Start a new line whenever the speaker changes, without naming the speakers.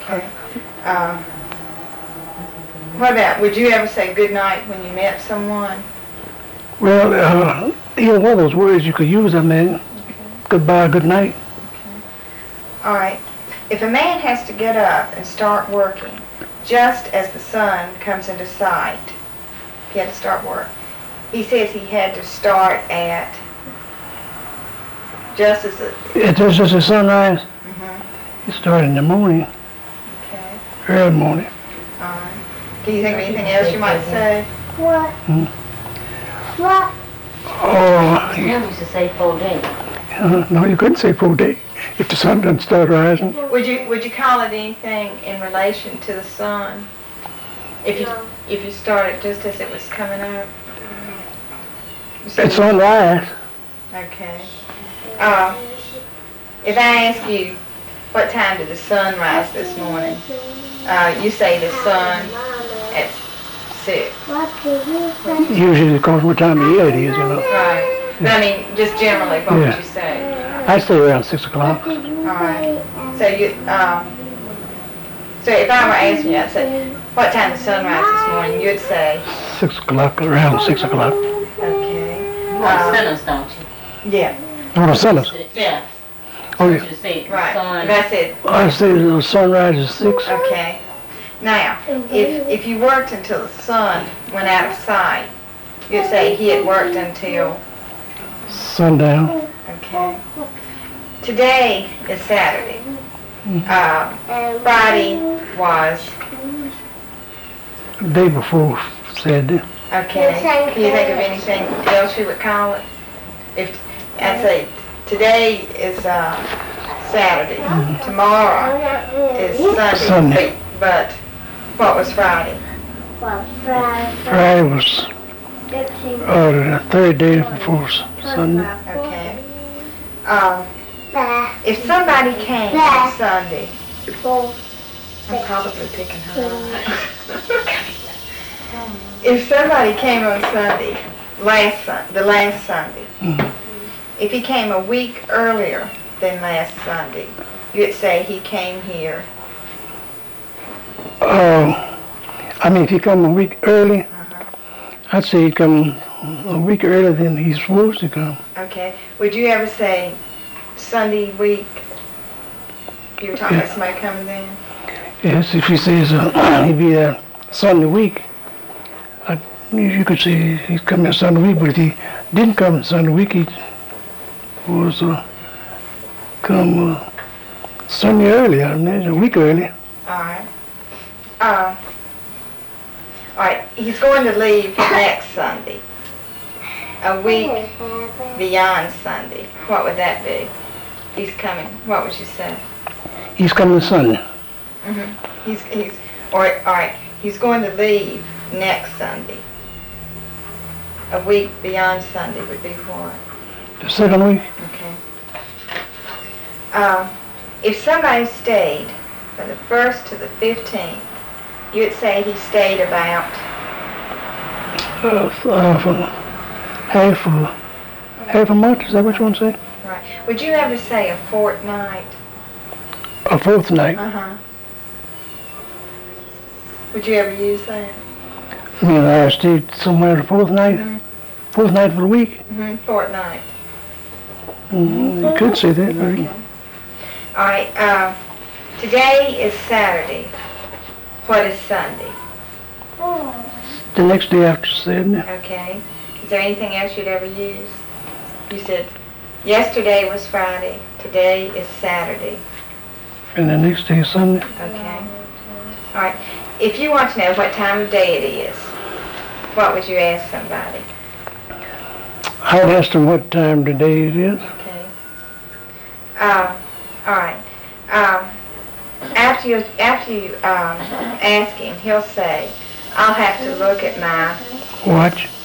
Okay. What about, would you ever say good night when you met someone?
Well, either one of those words you could use, I mean,
Okay.
goodbye, good night.
All right. If a man has to get up and start working just as the sun comes into sight, if he had to start work, he says he had to start at just as the...
It's just as the sunrise.
Mm-hmm.
It started in the morning,
Okay.
early morning.
All right. Can you think of anything else you might say?
What? What?
Oh,
Him used to say 4 days.
no, you couldn't say full day if the sun doesn't start rising.
Would you call it anything in relation to the sun? If you
No.
if you started just as it was coming up? You said-
It's sunrise.
Okay. If I ask you, what time did the sun rise this morning? You say the sun at 6.
What did you say?
Usually because what time of year it is, you know.
Right. But I mean, just generally, what would
Yeah.
you say?
I stay around 6 o'clock.
What did you
Alright.
say?
So if I were asking you, I'd say, what time did the sun rise this morning? You'd say,
6 o'clock, around 6 o'clock.
okay.
You want sentence, don't you?
Yeah,
On the sunners.
Yeah.
Oh,
You
yeah.
should say
right.
sun.
If I said,
I say the sunrise is 6.
okay. Now, if you worked until the sun went out of sight, you'd say he had worked until,
Sundown.
okay. Today is Saturday. Friday was,
The day before Saturday.
okay. Can you think of anything else you would call it? If, I'd say, today is Saturday. Tomorrow is Sunday.
Sunday.
But what was Friday?
Friday was the third day before Sunday.
Okay. If somebody came on Sunday, I'm probably picking her up. If somebody came on Sunday, the last Sunday, if he came a week earlier than last Sunday, you'd say he came here.
I mean, if he come a week early, I'd say he come a week earlier than he's supposed to come.
Okay. Would you ever say Sunday week? You were talking about somebody coming in?
Yes, if he says he'd be there Sunday week, you could say he's coming Sunday week, but if he didn't come Sunday week, he was come Sunday early, I mean, a week early.
All right. All right. He's going to leave next Sunday. A week beyond Sunday. What would that be? He's coming. What would you say?
He's coming Sunday.
He's all right. He's going to leave next Sunday. A week beyond Sunday would be what?
The second week,
Okay. If somebody stayed from the 1st to the 15th, you'd say he stayed about
for half a month, is that what you want to say?
right. Would you ever say a fortnight?
A fortnight.
Would you ever use that?
I mean, I stayed somewhere a fortnight, fortnight for a week.
Fortnight.
You could say that.
Okay. All right. Today is Saturday. What is Sunday?
The next day after Saturday.
Okay. Is there anything else you'd ever use? You said yesterday was Friday. Today is Saturday.
And the next day is Sunday.
Okay. All right. If you want to know what time of day it is, what would you ask somebody?
I'd ask them what time of the day it is.
Okay. All right. After you ask him, he'll say, "I'll have to look at my
Watch.